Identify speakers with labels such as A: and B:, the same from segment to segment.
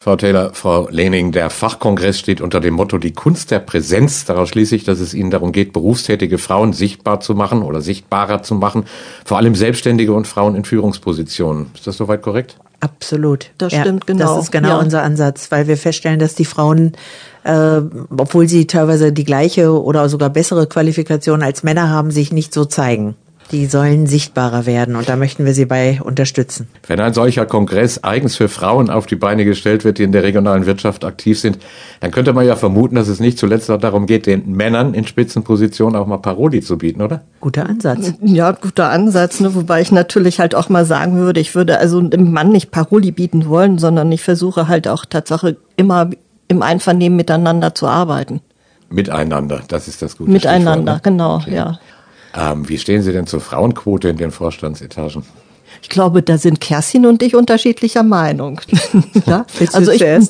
A: Frau Taylor, Frau Lehning, der Fachkongress steht unter dem Motto die Kunst der Präsenz. Daraus schließe ich, dass es Ihnen darum geht, berufstätige Frauen sichtbar zu machen oder sichtbarer zu machen. Vor allem Selbstständige und Frauen in Führungspositionen. Ist das soweit korrekt?
B: Absolut.
C: Das stimmt, genau.
B: Das ist genau unser Ansatz, weil wir feststellen, dass die Frauen, obwohl sie teilweise die gleiche oder sogar bessere Qualifikation als Männer haben, sich nicht so zeigen. Die sollen sichtbarer werden und da möchten wir sie bei unterstützen.
A: Wenn ein solcher Kongress eigens für Frauen auf die Beine gestellt wird, die in der regionalen Wirtschaft aktiv sind, dann könnte man ja vermuten, dass es nicht zuletzt auch darum geht, den Männern in Spitzenpositionen auch mal Paroli zu bieten, oder?
B: Guter Ansatz.
C: Ja, guter Ansatz, ne? Wobei ich natürlich halt auch mal sagen würde, ich würde also dem Mann nicht Paroli bieten wollen, sondern ich versuche halt auch Tatsache immer im Einvernehmen miteinander zu arbeiten.
A: Miteinander, das ist das gute
C: Miteinander,
A: Stichwort, ne?
C: genau,
A: Okay.
C: ja.
A: Wie stehen Sie denn zur Frauenquote in den Vorstandsetagen?
C: Ich glaube, da sind Kerstin und ich unterschiedlicher Meinung. Ja?
B: Also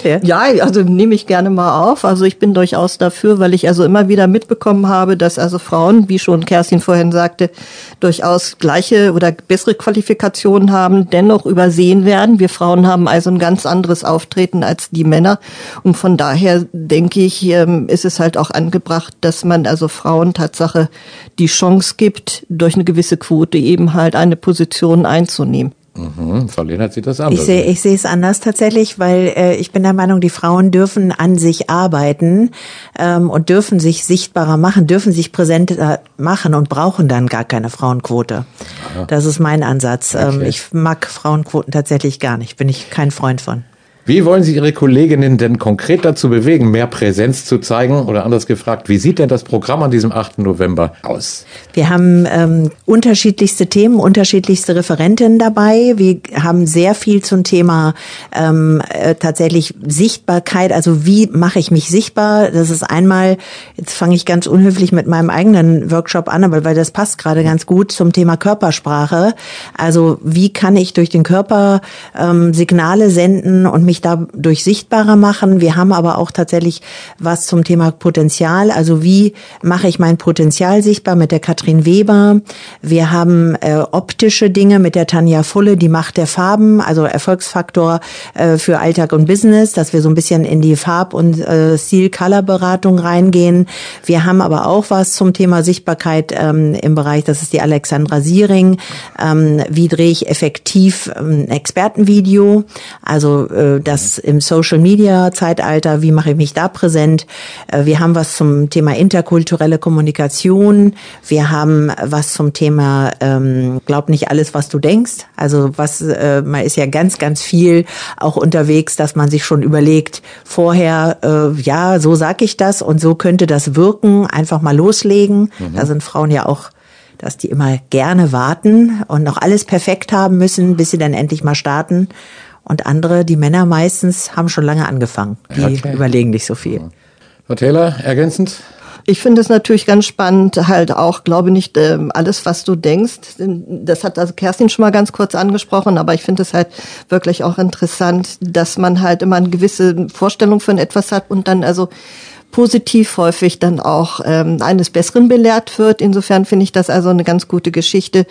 C: also nehme ich gerne mal auf. Also ich bin durchaus dafür, weil ich also immer wieder mitbekommen habe, dass also Frauen, wie schon Kerstin vorhin sagte, durchaus gleiche oder bessere Qualifikationen haben, dennoch übersehen werden. Wir Frauen haben also ein ganz anderes Auftreten als die Männer. Und von daher denke ich, ist es halt auch angebracht, dass man also Frauen Tatsache die Chance gibt, durch eine gewisse Quote eben halt eine Position einzunehmen.
A: Frau Lehnert sieht das anders.
B: Ich sehe es anders tatsächlich, weil ich bin der Meinung, die Frauen dürfen an sich arbeiten und dürfen sich sichtbarer machen, dürfen sich präsenter machen und brauchen dann gar keine Frauenquote. Aha. Das ist mein Ansatz. Okay. Ich mag Frauenquoten tatsächlich gar nicht, bin ich kein Freund von.
A: Wie wollen Sie Ihre Kolleginnen denn konkret dazu bewegen, mehr Präsenz zu zeigen? Oder anders gefragt, wie sieht denn das Programm an diesem 8. November aus?
B: Wir haben unterschiedlichste Themen, unterschiedlichste Referentinnen dabei. Wir haben sehr viel zum Thema tatsächlich Sichtbarkeit. Also wie mache ich mich sichtbar? Das ist einmal, jetzt fange ich ganz unhöflich mit meinem eigenen Workshop an, aber weil das passt gerade ganz gut zum Thema Körpersprache. Also wie kann ich durch den Körper Signale senden und mich dadurch sichtbarer machen. Wir haben aber auch tatsächlich was zum Thema Potenzial. Also wie mache ich mein Potenzial sichtbar mit der Katrin Weber. Wir haben optische Dinge mit der Tanja Fulle, die Macht der Farben, also Erfolgsfaktor für Alltag und Business, dass wir so ein bisschen in die Farb- und Stil-Color-Beratung reingehen. Wir haben aber auch was zum Thema Sichtbarkeit im Bereich, das ist die Alexandra Siering. Wie drehe ich effektiv ein Expertenvideo? Also das im Social-Media-Zeitalter, wie mache ich mich da präsent? Wir haben was zum Thema interkulturelle Kommunikation. Wir haben was zum Thema glaub nicht alles, was du denkst. Also man ist ja ganz, ganz viel auch unterwegs, dass man sich schon überlegt, vorher, ja, so sag ich das und so könnte das wirken. Einfach mal loslegen. Da sind Frauen ja auch, dass die immer gerne warten und noch alles perfekt haben müssen, bis sie dann endlich mal starten. Und andere, die Männer meistens, haben schon lange angefangen. Die überlegen nicht so viel.
A: Frau Taylor, ergänzend?
C: Ich finde es natürlich ganz spannend, halt auch, glaube nicht alles, was du denkst. Das hat also Kerstin schon mal ganz kurz angesprochen, aber ich finde es halt wirklich auch interessant, dass man halt immer eine gewisse Vorstellung von etwas hat und dann also positiv häufig dann auch eines Besseren belehrt wird. Insofern finde ich das also eine ganz gute Geschichte.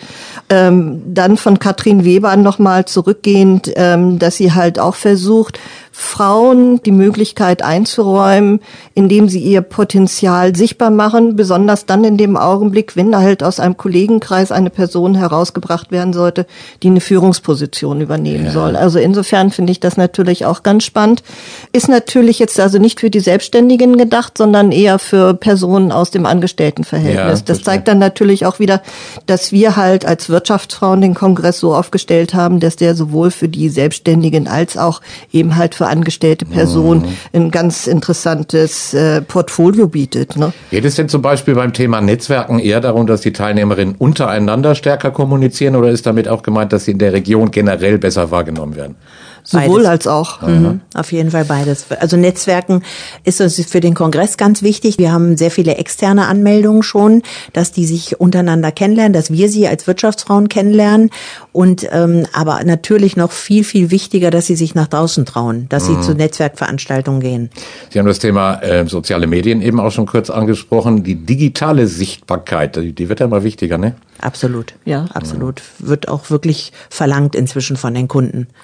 C: Dann von Katrin Weber nochmal zurückgehend, dass sie halt auch versucht, Frauen die Möglichkeit einzuräumen, indem sie ihr Potenzial sichtbar machen, besonders dann in dem Augenblick, wenn halt aus einem Kollegenkreis eine Person herausgebracht werden sollte, die eine Führungsposition übernehmen soll. Also insofern finde ich das natürlich auch ganz spannend. Ist natürlich jetzt also nicht für die Selbstständigen gedacht, sondern eher für Personen aus dem Angestelltenverhältnis. Ja, das zeigt dann natürlich auch wieder, dass wir halt als Wirtschaftsfrauen den Kongress so aufgestellt haben, dass der sowohl für die Selbstständigen als auch eben halt für angestellte Personen ein ganz interessantes Portfolio bietet. Ne?
A: Geht es denn zum Beispiel beim Thema Netzwerken eher darum, dass die Teilnehmerinnen untereinander stärker kommunizieren oder ist damit auch gemeint, dass sie in der Region generell besser wahrgenommen werden?
C: Sowohl
B: beides.
C: Als auch.
B: Auf jeden Fall beides. Also Netzwerken ist uns für den Kongress ganz wichtig. Wir haben sehr viele externe Anmeldungen schon, dass die sich untereinander kennenlernen, dass wir sie als Wirtschaftsfrauen kennenlernen und aber natürlich noch viel, viel wichtiger, dass sie sich nach draußen trauen, dass sie zu Netzwerkveranstaltungen gehen.
A: Sie haben das Thema soziale Medien eben auch schon kurz angesprochen. Die digitale Sichtbarkeit, die wird ja immer wichtiger, ne?
B: Absolut, ja, absolut. Wird auch wirklich verlangt inzwischen von den Kunden.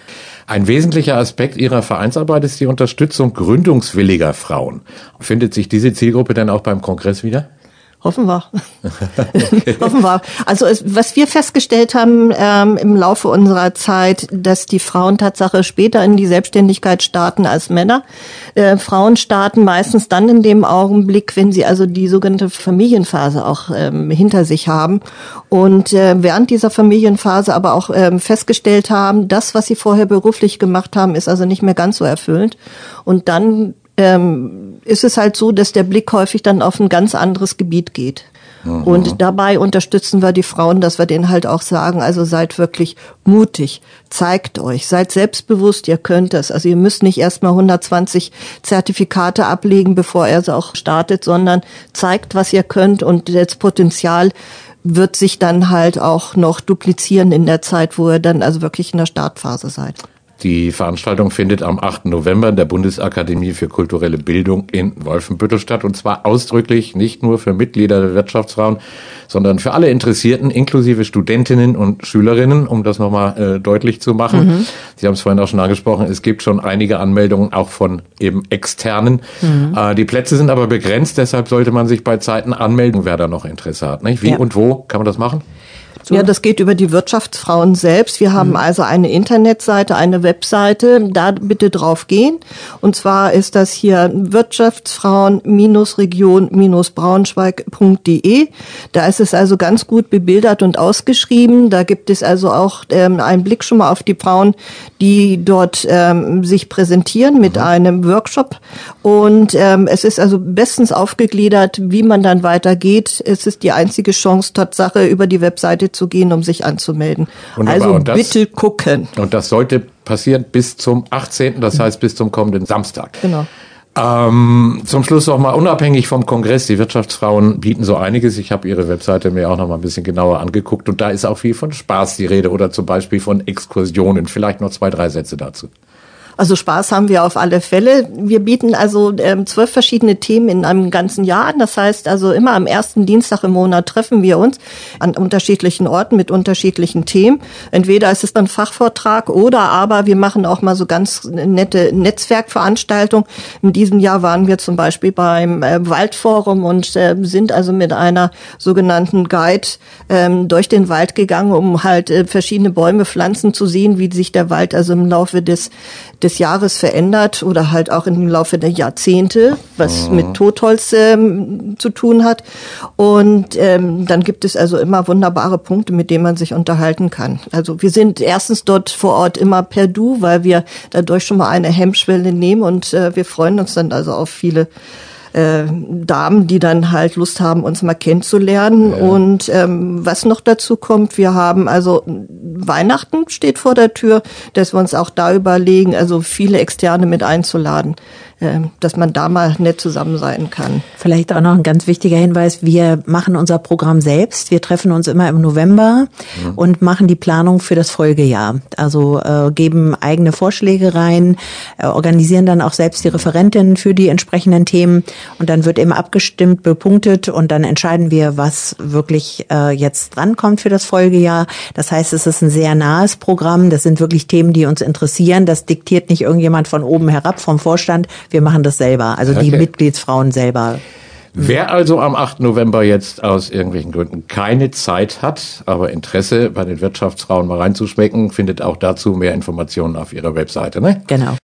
A: Ein wesentlicher Aspekt Ihrer Vereinsarbeit ist die Unterstützung gründungswilliger Frauen. Findet sich diese Zielgruppe denn auch beim Kongress wieder?
C: Hoffen wir. Hoffen wir. Also was wir festgestellt haben im Laufe unserer Zeit, dass die Frauen Tatsache später in die Selbstständigkeit starten als Männer. Frauen starten meistens dann in dem Augenblick, wenn sie also die sogenannte Familienphase auch hinter sich haben. Und während dieser Familienphase aber auch festgestellt haben, das, was sie vorher beruflich gemacht haben, ist also nicht mehr ganz so erfüllend. Und dann ist es halt so, dass der Blick häufig dann auf ein ganz anderes Gebiet geht. Mhm. Und dabei unterstützen wir die Frauen, dass wir denen halt auch sagen, also seid wirklich mutig, zeigt euch, seid selbstbewusst, ihr könnt es. Also ihr müsst nicht erstmal 120 Zertifikate ablegen, bevor ihr sie auch startet, sondern zeigt, was ihr könnt, und das Potenzial wird sich dann halt auch noch duplizieren in der Zeit, wo ihr dann also wirklich in der Startphase seid.
A: Die Veranstaltung findet am 8. November in der Bundesakademie für kulturelle Bildung in Wolfenbüttel statt, und zwar ausdrücklich nicht nur für Mitglieder der Wirtschaftsfrauen, sondern für alle Interessierten, inklusive Studentinnen und Schülerinnen, um das nochmal deutlich zu machen. Mhm. Sie haben es vorhin auch schon angesprochen, es gibt schon einige Anmeldungen auch von eben Externen. Mhm. Die Plätze sind aber begrenzt, deshalb sollte man sich bei Zeiten anmelden, wer da noch Interesse hat. Nicht? Wie und wo kann man das machen?
C: Ja, das geht über die Wirtschaftsfrauen selbst. Wir haben also eine Internetseite, eine Webseite, da bitte drauf gehen. Und zwar ist das hier wirtschaftsfrauen-region-braunschweig.de. Da ist es also ganz gut bebildert und ausgeschrieben. Da gibt es also auch einen Blick schon mal auf die Frauen, die dort sich präsentieren mit einem Workshop. Und es ist also bestens aufgegliedert, wie man dann weitergeht. Es ist die einzige Chance, Tatsache über die Webseite zu gehen, um sich anzumelden.
A: Wunderbar.
C: Also bitte gucken.
A: Und das sollte passieren bis zum 18., das heißt bis zum kommenden Samstag.
C: Genau.
A: Zum Schluss noch mal unabhängig vom Kongress. Die Wirtschaftsfrauen bieten so einiges. Ich habe ihre Webseite mir auch noch mal ein bisschen genauer angeguckt, und da ist auch viel von Spaß die Rede oder zum Beispiel von Exkursionen. Vielleicht noch 2, 3 Sätze dazu.
C: Also Spaß haben wir auf alle Fälle. Wir bieten also 12 verschiedene Themen in einem ganzen Jahr an. Das heißt also immer am ersten Dienstag im Monat treffen wir uns an unterschiedlichen Orten mit unterschiedlichen Themen. Entweder ist es dann Fachvortrag oder aber wir machen auch mal so ganz nette Netzwerkveranstaltungen. In diesem Jahr waren wir zum Beispiel beim Waldforum und sind also mit einer sogenannten Guide durch den Wald gegangen, um halt verschiedene Bäume, Pflanzen zu sehen, wie sich der Wald also im Laufe des Jahres verändert oder halt auch im Laufe der Jahrzehnte, was mit Totholz zu tun hat. Und dann gibt es also immer wunderbare Punkte, mit denen man sich unterhalten kann. Also wir sind erstens dort vor Ort immer per Du, weil wir dadurch schon mal eine Hemmschwelle nehmen, und wir freuen uns dann also auf viele Damen, die dann halt Lust haben, uns mal kennenzulernen. Ja. Und was noch dazu kommt, wir haben also Weihnachten steht vor der Tür, dass wir uns auch da überlegen, also viele Externe mit einzuladen, dass man da mal nett zusammen sein kann.
B: Vielleicht auch noch ein ganz wichtiger Hinweis, wir machen unser Programm selbst. Wir treffen uns immer im November und machen die Planung für das Folgejahr. Also geben eigene Vorschläge rein, organisieren dann auch selbst die Referentinnen für die entsprechenden Themen, und dann wird eben abgestimmt, bepunktet, und dann entscheiden wir, was wirklich jetzt drankommt für das Folgejahr. Das heißt, es ist ein sehr nahes Programm. Das sind wirklich Themen, die uns interessieren. Das diktiert nicht irgendjemand von oben herab vom Vorstand. Wir machen das selber, also die Mitgliedsfrauen selber.
A: Wer also am 8. November jetzt aus irgendwelchen Gründen keine Zeit hat, aber Interesse bei den Wirtschaftsfrauen mal reinzuschmecken, findet auch dazu mehr Informationen auf ihrer Webseite, ne?
B: Genau.